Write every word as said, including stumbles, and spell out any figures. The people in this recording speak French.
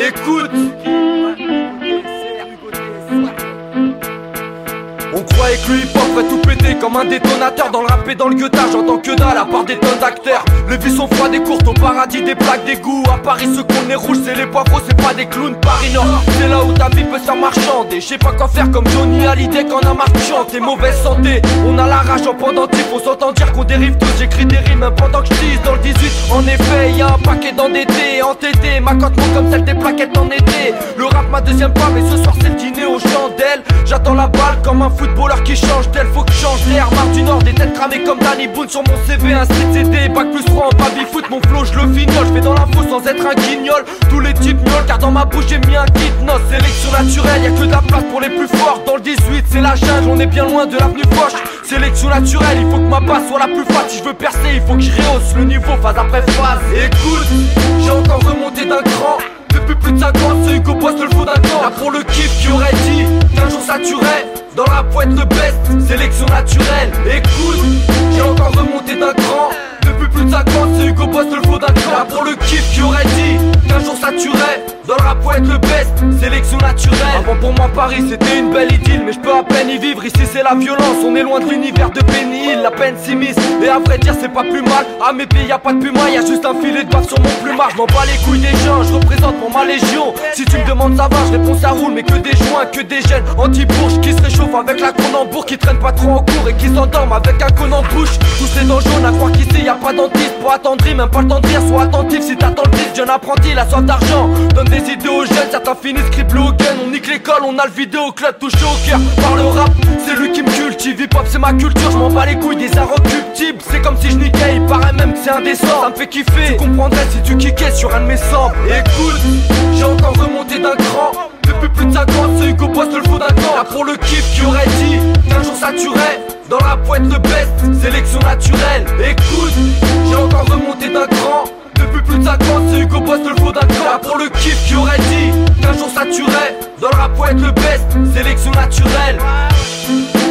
Écoute. On croyait que le hip-hop ferait tout péter comme un détonateur. Dans le rap et dans le guetard, j'entends que dalle à part des tonnes d'acteurs. Les vies sont froides et courtes, au paradis des plaques d'égout. À Paris ceux qu'on est rouges, c'est les poivreaux, c'est pas des clowns. Paris Nord, c'est là où ta vie peut se faire marchander. Je sais pas quoi faire comme Johnny Hallyday quand on a marre de chanter. Mauvaise santé, on a la rage en pendentif. On s'entend dire qu'on dérive tous, j'écris des rimes pendant que je dise dans le dix-huit. En effet, y'a un paquet d'endettés, entêtés. Ma cote monte comme celle des plaquettes en été. Le rap ma deuxième part, mais ce soir c'est le dîner aux chandelles. J'attends la balle comme un footballeur qui change d'aile, faut que je change d'air. Marre du Nord, des têtes cramées comme Danny Boone. Sur mon C V un street C D, bac plus trois en baby-foot. Mon flow je le fignole, je fais dans l'info sans être un guignol. Tous les types miaulent car dans ma bouche j'ai mis un kit. Non, sélection naturelle, y'a que de la place pour les plus forts. Dans le dix-huit c'est la jungle, on est bien loin de l'avenue Foch. Sélection naturelle, il faut que ma basse soit la plus fat. Si je veux percer, il faut que je rehausse le niveau phase après phase. Écoute, j'ai encore remonté d'un cran. Depuis plus de cinq ans, c'est Hugo Boss le faux d'un camp. Là pour le kiff qui aurait dit qu'un jour ça tuerait. Dans la rap faut être le best, sélection naturelle. Écoute, j'ai encore remonté d'un cran. Depuis plus de cinq ans, c'est Hugo Boss le faux d'un camp. Là pour le kiff qui aurait dit qu'un jour ça tuerait. Dans le rap faut être le best, sélection naturelle. Avant pour moi Paris c'était une belle idylle, mais je peux à peine y vivre, ici c'est la violence. On est loin de l'univers de Benny Hill, la peine s'immisce. Et à vrai dire c'est pas plus mal, à mes pieds y'a pas de puma. Y'a juste un filet de bave sur mon plumage. M'en bats les couilles des gens, je représente pour ma légion. Si tu me demandes ça va, je réponds ça roule. Mais que des joints, que des gènes anti-bourges qui se réchauffent avec la Cronenbourg. Qui traîne pas trop en cours et qui s'endorment avec un con en bouche. Tous les dents jaunes à croire qu'ici y'a pas dentiste. Pour attendrir, même pas le temps de dire, sois attentif si t'attends le disque. Jeune apprenti, la soif d'argent, donne des idées aux jeunes. Certains finissent criblés au gun, on nique l'école, on a le vidéo club touché au cœur par le rap. C'est lui qui me cultive, hip-hop c'est ma culture. Je m'en bats les couilles des inrecuptibles. C'est comme si je niquais, il paraît même que c'est indécent. Ça me fait kiffer, tu comprendrais si tu kickais sur un de mes samples. Écoute, j'ai encore remonté d'un cran. Depuis plus de cinq ans, c'est Hugo Boss le faux d'un camp. Là pour le kiff qui aurait dit qu'un jour ça tuerait. Dans la rap faut être le best, sélection naturelle. Écoute, j'ai encore remonté d'un cran. Depuis plus de cinq ans, c'est Hugo Boss le faux d'un camp. Là pour le kiff qui aurait dit qu'un jour ça tuerait. Dans le rap faut être le best, sélection naturelle.